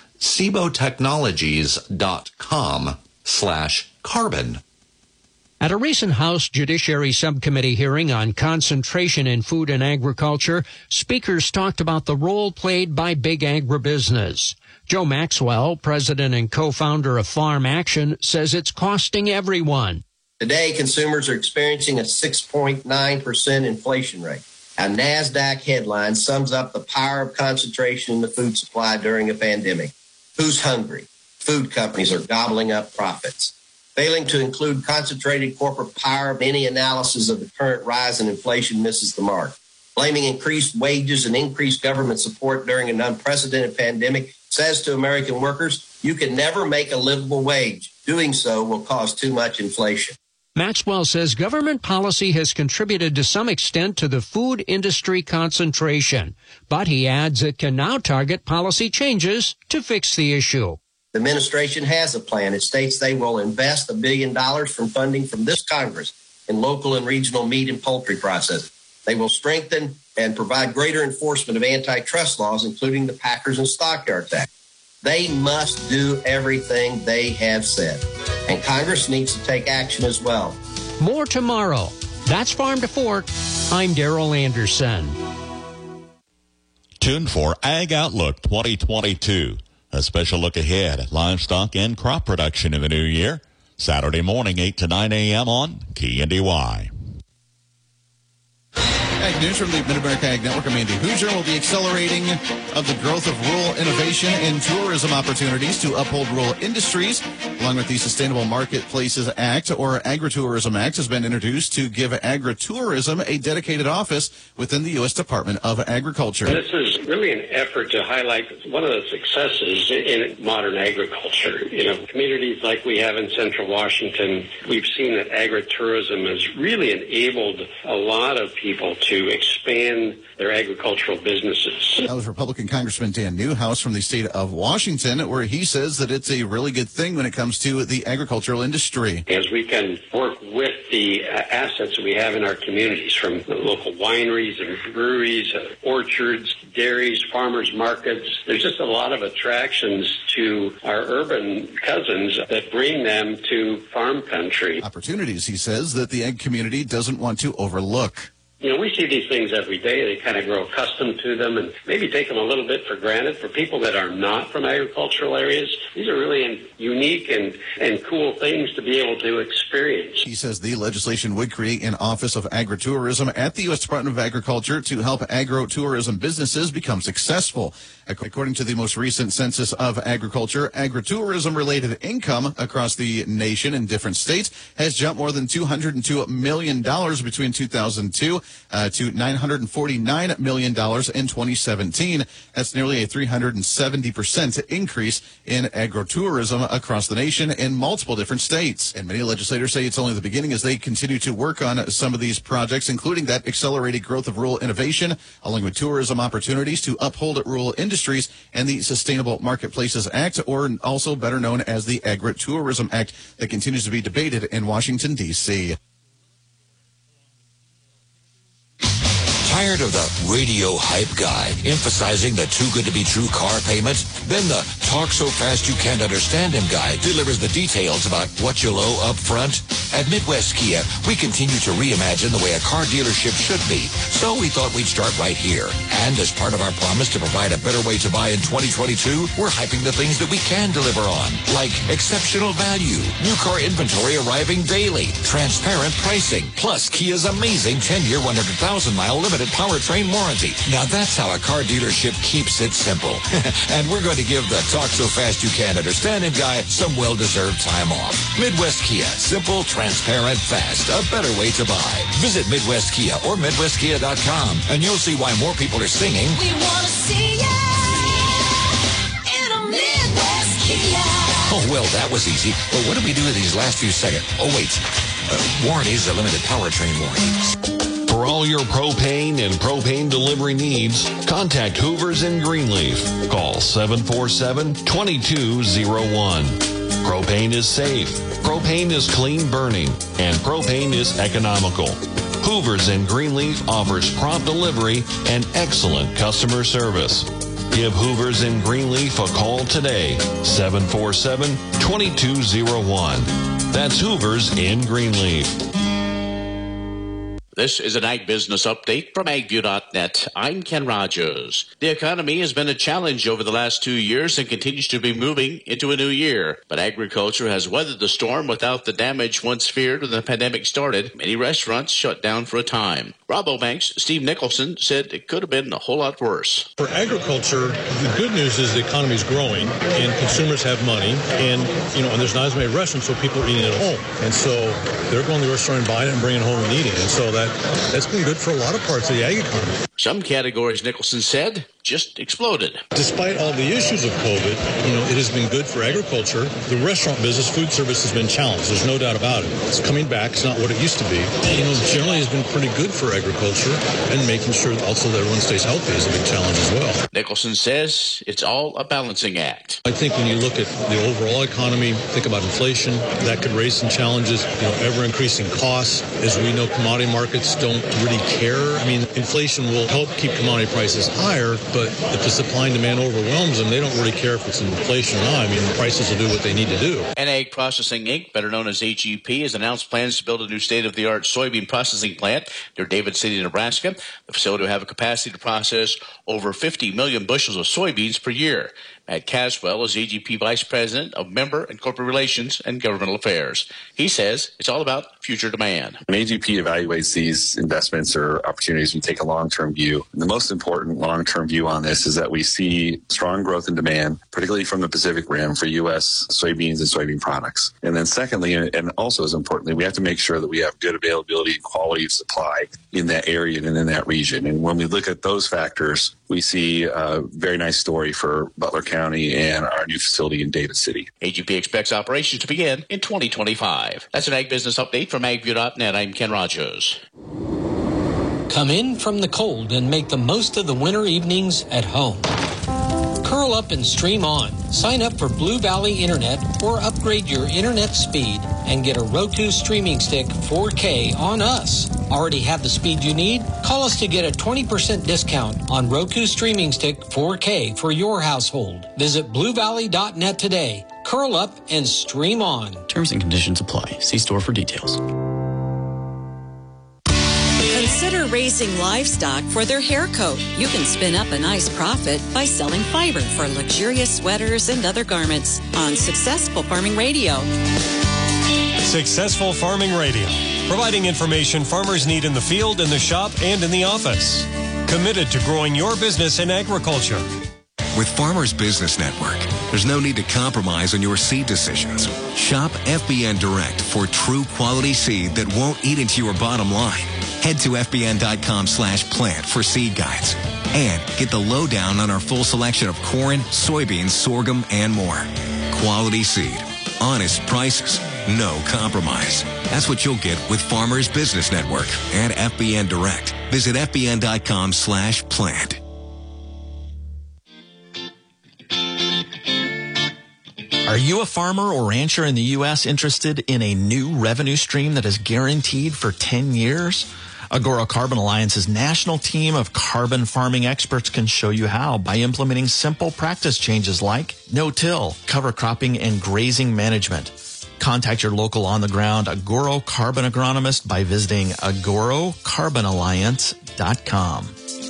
[SPEAKER 7] sibotechnologies.com slash carbon.
[SPEAKER 6] At a recent House Judiciary Subcommittee hearing on concentration in food and agriculture, speakers talked about the role played by big agribusiness. Joe Maxwell, president and co-founder of Farm Action, says it's costing everyone.
[SPEAKER 8] Today, consumers are experiencing a six point nine percent inflation rate. A NASDAQ headline sums up the power of concentration in the food supply during a pandemic. Who's hungry? Food companies are gobbling up profits. Failing to include concentrated corporate power in any analysis of the current rise in inflation misses the mark. Blaming increased wages and increased government support during an unprecedented pandemic says to American workers, you can never make a livable wage. Doing so will cause too much inflation.
[SPEAKER 6] Maxwell says government policy has contributed to some extent to the food industry concentration, but he adds it can now target policy changes to fix the issue.
[SPEAKER 8] The administration has a plan. It states they will invest a billion dollars from funding from this Congress in local and regional meat and poultry processing. They will strengthen and provide greater enforcement of antitrust laws, including the Packers and Stockyards Act. They must do everything they have said, and Congress needs to take action as well.
[SPEAKER 6] More tomorrow. That's Farm to Fork. I'm Darrell Anderson.
[SPEAKER 3] Tuned for Ag Outlook twenty twenty-two. A special look ahead at livestock and crop production in the new year. Saturday morning, eight to nine a.m. on K N D Y.
[SPEAKER 9] Ag News from the Mid-America Ag Network. I'm Andy Hoosier. We'll be accelerating of the growth of rural innovation and tourism opportunities to uphold rural industries, along with the Sustainable Marketplaces Act, or Agritourism Act, has been introduced to give agritourism a dedicated office within the U S Department of Agriculture.
[SPEAKER 10] This is really an effort to highlight one of the successes in modern agriculture. You know, communities like we have in Central Washington, we've seen that agritourism has really enabled a lot of people to expand their agricultural businesses.
[SPEAKER 9] That was Republican Congressman Dan Newhouse from the state of Washington, where he says that it's a really good thing when it comes to the agricultural industry.
[SPEAKER 10] As we can work with the uh, assets that we have in our communities, from the local wineries and breweries, uh, orchards, dairies, farmers markets, there's just a lot of attractions to our urban cousins that bring them to farm country.
[SPEAKER 9] Opportunities, he says, that the ag community doesn't want to overlook.
[SPEAKER 10] You know, we see these things every day. They kind of grow accustomed to them and maybe take them a little bit for granted. For people that are not from agricultural areas, these are really unique and, and cool things to be able to experience.
[SPEAKER 9] He says the legislation would create an Office of Agritourism at the U S Department of Agriculture to help agritourism businesses become successful. According to the most recent census of agriculture, agritourism-related income across the nation in different states has jumped more than two hundred two million dollars between two thousand two uh, to nine hundred forty-nine million dollars in twenty seventeen. That's nearly a three hundred seventy percent increase in agritourism across the nation in multiple different states. And many legislators say it's only the beginning as they continue to work on some of these projects, including that accelerated growth of rural innovation, along with tourism opportunities to uphold rural industries and the Sustainable Marketplaces Act, or also better known as the Agritourism Act, that continues to be debated in Washington, D C
[SPEAKER 4] Tired of the radio hype guy emphasizing the too good to be true car payment? Then the talk so fast you can't understand him guy delivers the details about what you'll owe up front. At Midwest Kia, we continue to reimagine the way a car dealership should be. So we thought we'd start right here. And as part of our promise to provide a better way to buy in twenty twenty-two, we're hyping the things that we can deliver on, like exceptional value, new car inventory arriving daily, transparent pricing, plus Kia's amazing ten-year, one hundred thousand mile limited powertrain warranty. Now that's how a car dealership keeps it simple. And we're going to give the talk so fast you can't understand him guy some well-deserved time off. Midwest Kia, simple, transparent, fast, a better way to buy. Visit Midwest Kia or Midwest Kia dot com and you'll see why more people are singing. We want to see ya in a Midwest Kia. Oh, well, that was easy. But what do we do with these last few seconds? Oh, wait. Uh, warranties, a limited powertrain warranty.
[SPEAKER 5] For all your propane and propane delivery needs, contact Hoover's in Greenleaf. Call seven four seven, two two zero one. Propane is safe, propane is clean burning, and propane is economical. Hoover's in Greenleaf offers prompt delivery and excellent customer service. Give Hoover's in Greenleaf a call today, seven four seven, two two zero one. That's Hoover's in Greenleaf.
[SPEAKER 11] This is an Ag Business Update from ag view dot net. I'm Ken Rogers. The economy has been a challenge over the last two years and continues to be moving into a new year. But agriculture has weathered the storm without the damage once feared when the pandemic started. Many restaurants shut down for a time. Rabobank's Steve Nicholson said it could have been a whole lot worse.
[SPEAKER 12] For agriculture, the good news is the economy is growing and consumers have money, and you know, and there's not as many restaurants, so people are eating at home. And so they're going to the restaurant and buying it and bringing it home and eating. And so that That's been good for a lot of parts of the ag economy.
[SPEAKER 11] Some categories, Nicholson said, just exploded.
[SPEAKER 12] Despite all the issues of COVID, you know, it has been good for agriculture. The restaurant business, food service has been challenged. There's no doubt about it. It's coming back. It's not what it used to be. You know, generally has been pretty good for agriculture, and making sure also that everyone stays healthy is a big challenge as well.
[SPEAKER 11] Nicholson says it's all a balancing act.
[SPEAKER 12] I think when you look at the overall economy, think about inflation, that could raise some challenges. You know, ever increasing costs. As we know, commodity markets don't really care. I mean, inflation will help keep commodity prices higher, but if the supply and demand overwhelms them, they don't really care if it's inflation or not. I mean, the prices will do what they need to do.
[SPEAKER 11] N Ag Processing Incorporated, better known as A G P, has announced plans to build a new state-of-the-art soybean processing plant near David City, Nebraska. The facility will have a capacity to process over fifty million bushels of soybeans per year. Matt Caswell is A G P Vice President of Member and Corporate Relations and Governmental Affairs. He says it's all about future demand.
[SPEAKER 13] When A G P evaluates these investments or opportunities, we take a long-term view. And the most important long-term view on this is that we see strong growth in demand, particularly from the Pacific Rim for U S soybeans and soybean products. And then secondly, and also as importantly, we have to make sure that we have good availability and quality of supply in that area and in that region. And when we look at those factors, we see a very nice story for Butler County and our new facility in David City.
[SPEAKER 11] A G P expects operations to begin in twenty twenty-five. That's an Ag Business Update from ag view dot net. I'm Ken Rogers.
[SPEAKER 6] Come in from the cold and make the most of the winter evenings at home. Curl up and stream on. Sign up for Blue Valley Internet or upgrade your internet speed and get a Roku streaming stick four K on us. Already have the speed you need? Call us to get a twenty percent discount on Roku streaming stick four K for your household. Visit blue valley dot net today. Curl up and stream on.
[SPEAKER 14] Terms and conditions apply. See store for details.
[SPEAKER 22] Consider raising livestock for their hair coat. You can spin up a nice profit by selling fiber for luxurious sweaters and other garments on Successful Farming Radio.
[SPEAKER 14] Successful Farming Radio, providing information farmers need in the field, in the shop, and in the office. Committed to growing your business in agriculture.
[SPEAKER 15] With Farmers Business Network, there's no need to compromise on your seed decisions. Shop F B N Direct for true quality seed that won't eat into your bottom line. Head to F B N dot com slash plant for seed guides. And get the lowdown on our full selection of corn, soybeans, sorghum, and more. Quality seed. Honest prices. No compromise. That's what you'll get with Farmers Business Network and F B N Direct. Visit F B N dot com slash plant.
[SPEAKER 16] Are you a farmer or rancher in the U S interested in a new revenue stream that is guaranteed for ten years? Agoro Carbon Alliance's national team of carbon farming experts can show you how by implementing simple practice changes like no-till, cover cropping, and grazing management. Contact your local on-the-ground Agoro Carbon agronomist by visiting agoro carbon alliance dot com.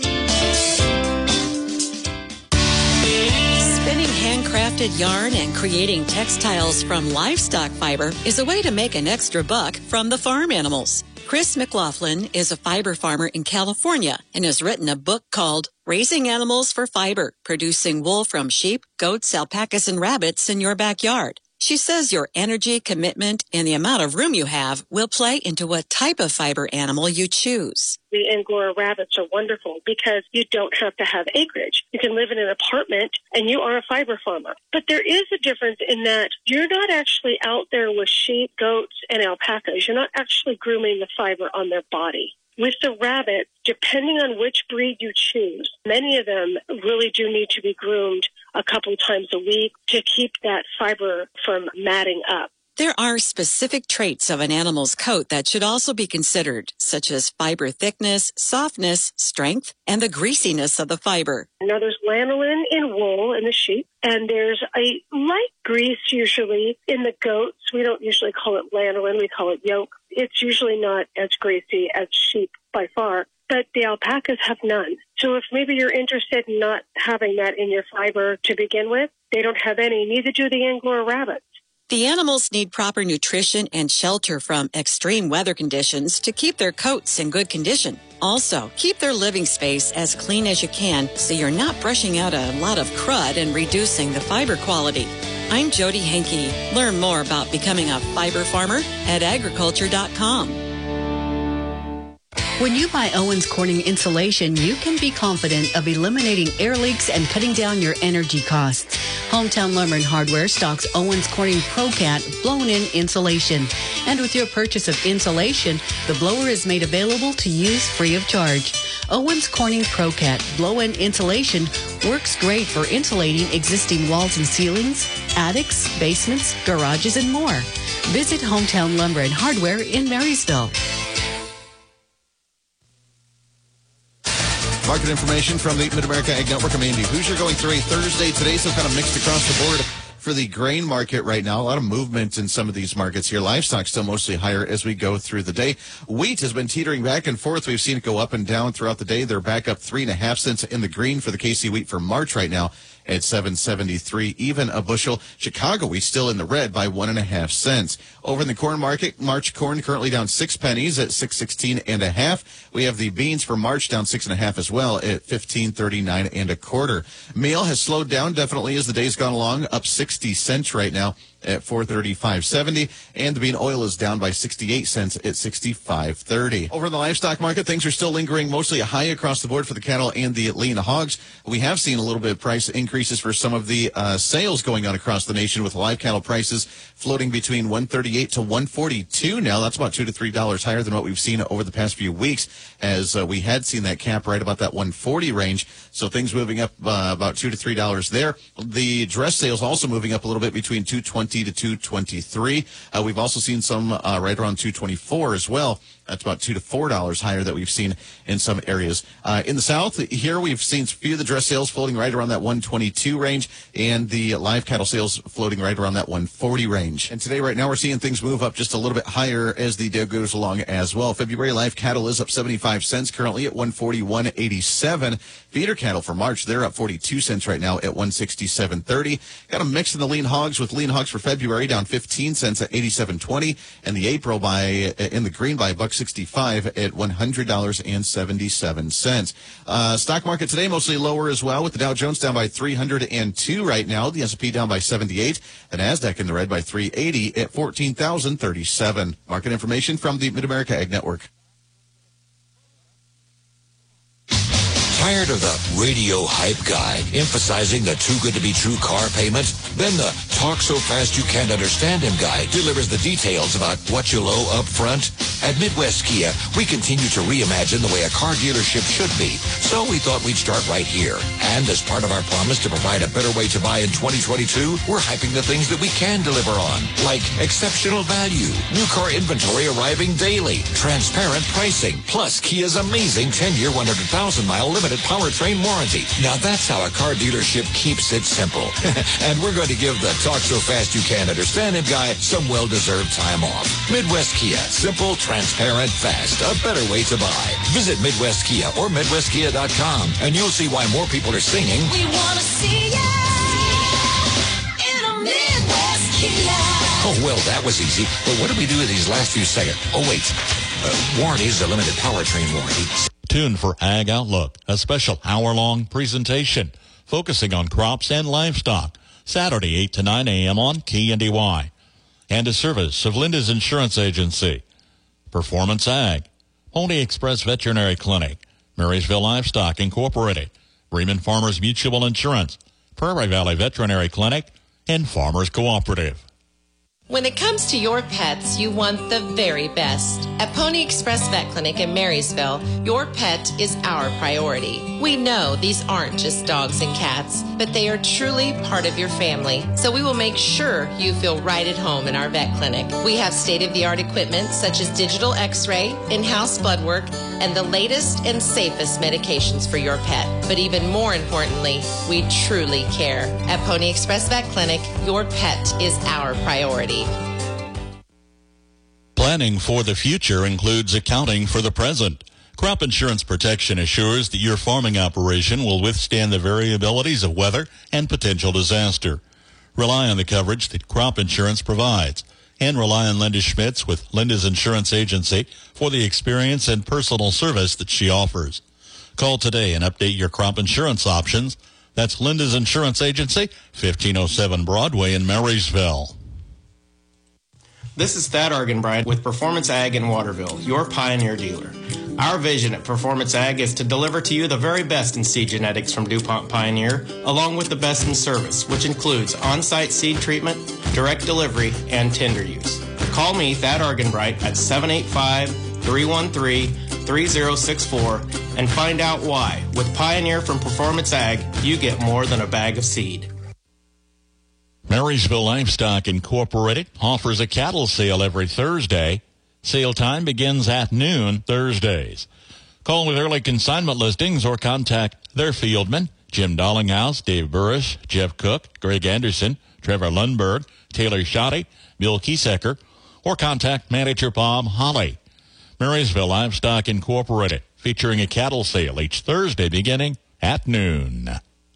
[SPEAKER 22] Handcrafted yarn and creating textiles from livestock fiber is a way to make an extra buck from the farm animals. Chris McLaughlin is a fiber farmer in California and has written a book called Raising Animals for Fiber, Producing Wool from Sheep, Goats, Alpacas, and Rabbits in Your Backyard. She says your energy, commitment, and the amount of room you have will play into what type of fiber animal you choose.
[SPEAKER 26] The Angora rabbits are wonderful because you don't have to have acreage. You can live in an apartment and you are a fiber farmer. But there is a difference in that you're not actually out there with sheep, goats, and alpacas. You're not actually grooming the fiber on their body. With the rabbit, depending on which breed you choose, many of them really do need to be groomed a couple times a week to keep that fiber from matting up.
[SPEAKER 22] There are specific traits of an animal's coat that should also be considered, such as fiber thickness, softness, strength, and the greasiness of the fiber.
[SPEAKER 26] Now, there's lanolin in wool in the sheep, and there's a light grease usually in the goats. We don't usually call it lanolin, we call it yolk. It's usually not as greasy as sheep by far, but the alpacas have none. So if maybe you're interested in not having that in your fiber to begin with, they don't have any, neither do the Angora rabbits.
[SPEAKER 22] The animals need proper nutrition and shelter from extreme weather conditions to keep their coats in good condition. Also, keep their living space as clean as you can so you're not brushing out a lot of crud and reducing the fiber quality. I'm Jody Henke. Learn more about becoming a fiber farmer at agriculture dot com.
[SPEAKER 17] When you buy Owens Corning insulation, you can be confident of eliminating air leaks and cutting down your energy costs. Hometown Lumber and Hardware stocks Owens Corning ProCat blown-in insulation. And with your purchase of insulation, the blower is made available to use free of charge. Owens Corning ProCat blow-in insulation works great for insulating existing walls and ceilings, attics, basements, garages, and more. Visit Hometown Lumber and Hardware in Marysville.
[SPEAKER 9] Market information from the Mid-America Ag Network. I'm Andy Hoosier going through a Thursday today, so kind of mixed across the board for the grain market right now. A lot of movement in some of these markets here. Livestock still mostly higher as we go through the day. Wheat has been teetering back and forth. We've seen it go up and down throughout the day. They're back up three and a half cents in the green for the K C wheat for March right now at seven seventy-three, even a bushel. Chicago wheat still in the red by one and a half cents. Over in the corn market, March corn currently down six pennies at six sixteen and a half. We have the beans for March down six and a half as well at fifteen thirty-nine and a quarter. Meal has slowed down definitely as the day's gone along, up sixty cents right now at four thirty-five seventy, and the bean oil is down by sixty-eight cents at sixty-five thirty. Over in the livestock market, things are still lingering mostly high across the board for the cattle and the lean hogs. We have seen a little bit of price increases for some of the uh, sales going on across the nation, with live cattle prices floating between one thirty-eight to one forty-two now. That's about two to three dollars higher than what we've seen over the past few weeks, as uh, we had seen that cap right about that one forty range. So things moving up uh, about two to three dollars there. The dress sales also moving up a little bit between two twenty to two twenty-three. Uh, we've also seen some uh, right around two twenty-four as well. That's about two to four dollars higher that we've seen in some areas. Uh, in the south, here we've seen a few of the dress sales floating right around that one twenty-two range, and the live cattle sales floating right around that one forty range. And today, right now, we're seeing things move up just a little bit higher as the day goes along as well. February live cattle is up seventy-five cents, currently at one forty-one eighty-seven. Feeder cattle for March, they're up forty-two cents right now at one sixty-seven thirty. Got a mix in the lean hogs, with lean hogs for February down fifteen cents at eighty-seven twenty, and the April by in the green by a buck sixty-five at one hundred dollars and seventy-seven cents. Uh, stock market today mostly lower as well, with the Dow Jones down by three hundred two right now, the S and P down by seventy-eight, the Nasdaq in the red by three eighty at fourteen thousand thirty-seven. Market information from the Mid-America Ag Network.
[SPEAKER 4] Tired of the radio hype guy emphasizing the too good to be true car payment? Then the talk so fast you can't understand him guy delivers the details about what you'll owe up front. At Midwest Kia, we continue to reimagine the way a car dealership should be. So we thought we'd start right here. And as part of our promise to provide a better way to buy in twenty twenty-two, we're hyping the things that we can deliver on, like exceptional value, new car inventory arriving daily, transparent pricing, plus Kia's amazing ten-year, one hundred thousand mile limited powertrain warranty. Now that's how a car dealership keeps it simple. And we're going to give the talk so fast you can't understand him guy some well-deserved time off. Midwest Kia, simple, transparent, fast, a better way to buy. Visit Midwest Kia or Midwest Kia dot com and you'll see why more people are singing,
[SPEAKER 2] we want to see ya in a Midwest Kia.
[SPEAKER 4] Oh, well, that was easy. But what do we do with these last few seconds? Oh, wait. Uh, warranty is a limited powertrain warranty.
[SPEAKER 3] Tune for Ag Outlook, a special hour-long presentation focusing on crops and livestock, Saturday eight to nine a.m. on K N D Y. And a service of Linda's Insurance Agency, Performance Ag, Pony Express Veterinary Clinic, Marysville Livestock Incorporated, Bremen Farmers Mutual Insurance, Prairie Valley Veterinary Clinic, and Farmers Cooperative.
[SPEAKER 18] When it comes to your pets, you want the very best. At Pony Express Vet Clinic in Marysville, your pet is our priority. We know these aren't just dogs and cats, but they are truly part of your family. So we will make sure you feel right at home in our vet clinic. We have state-of-the-art equipment such as digital x-ray, in-house blood work, and the latest and safest medications for your pet. But even more importantly, we truly care. At Pony Express Vet Clinic, your pet is our priority.
[SPEAKER 3] Planning for the future includes accounting for the present. Crop Insurance Protection assures that your farming operation will withstand the variabilities of weather and potential disaster. Rely on the coverage that Crop Insurance provides, and rely on Linda Schmitz with Linda's Insurance Agency for the experience and personal service that she offers. Call today and update your crop insurance options. That's Linda's Insurance Agency, fifteen oh seven Broadway in Marysville.
[SPEAKER 19] This is Thad Argenbright with Performance Ag in Waterville, your Pioneer dealer. Our vision at Performance Ag is to deliver to you the very best in seed genetics from DuPont Pioneer, along with the best in service, which includes on-site seed treatment, direct delivery, and tender use. Call me, Thad Argenbright, at seven eight five, three one three, three oh six four and find out why. With Pioneer from Performance Ag, you get more than a bag of seed.
[SPEAKER 3] Marysville Livestock Incorporated offers a cattle sale every Thursday. Sale time begins at noon Thursdays. Call with early consignment listings or contact their fieldmen, Jim Dollinghouse, Dave Burris, Jeff Cook, Greg Anderson, Trevor Lundberg, Taylor Schotty, Bill Kiesecker, or contact manager Bob Holly. Marysville Livestock Incorporated, featuring a cattle sale each Thursday beginning at noon.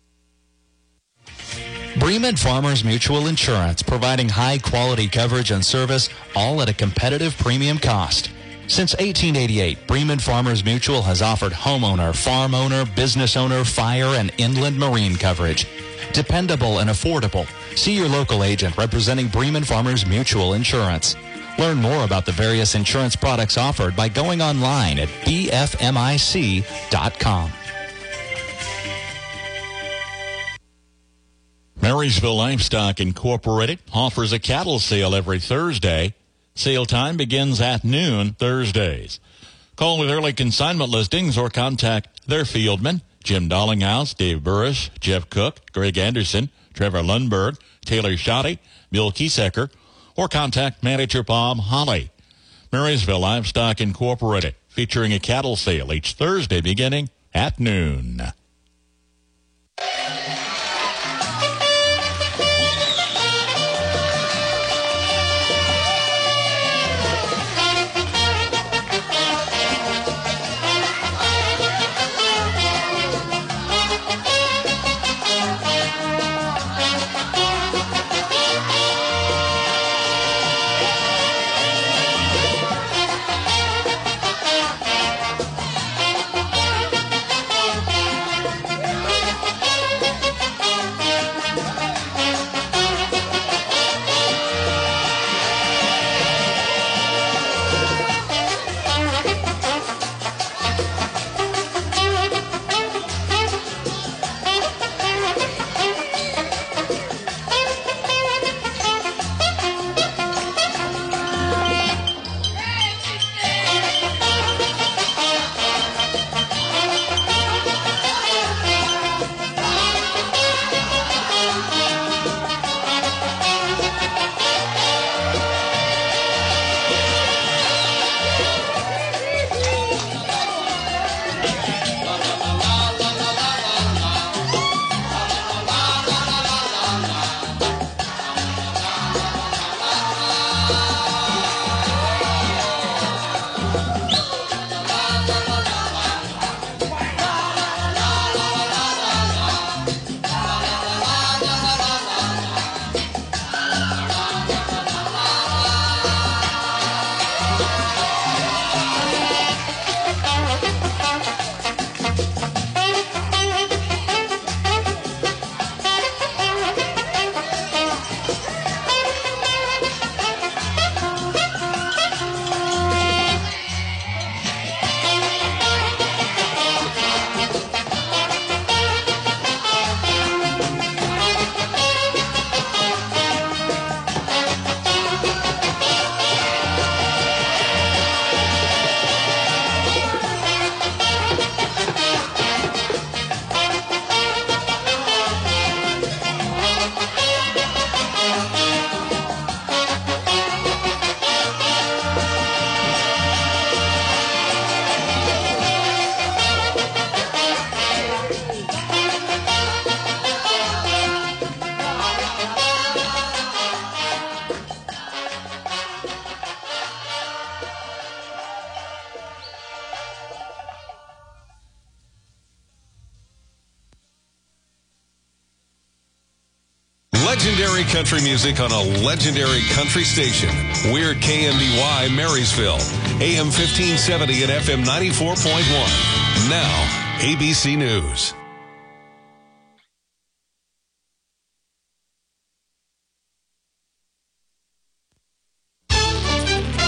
[SPEAKER 16] Bremen Farmers Mutual Insurance, providing high-quality coverage and service, all at a competitive premium cost. Since eighteen eighty-eight, Bremen Farmers Mutual has offered homeowner, farm owner, business owner, fire, and inland marine coverage. Dependable and affordable. See your local agent representing Bremen Farmers Mutual Insurance. Learn more about the various insurance products offered by going online at b f m i c dot com.
[SPEAKER 3] Marysville Livestock Incorporated offers a cattle sale every Thursday. Sale time begins at noon Thursdays. Call with early consignment listings or contact their fieldmen, Jim Dollinghouse, Dave Burris, Jeff Cook, Greg Anderson, Trevor Lundberg, Taylor Schotty, Bill Kiesecker, or contact manager Bob Holly. Marysville Livestock Incorporated, featuring a cattle sale each Thursday beginning at noon.
[SPEAKER 1] Legendary country music on a legendary country station. We're K M D Y Marysville, A M fifteen seventy and F M ninety-four point one. Now, A B C News.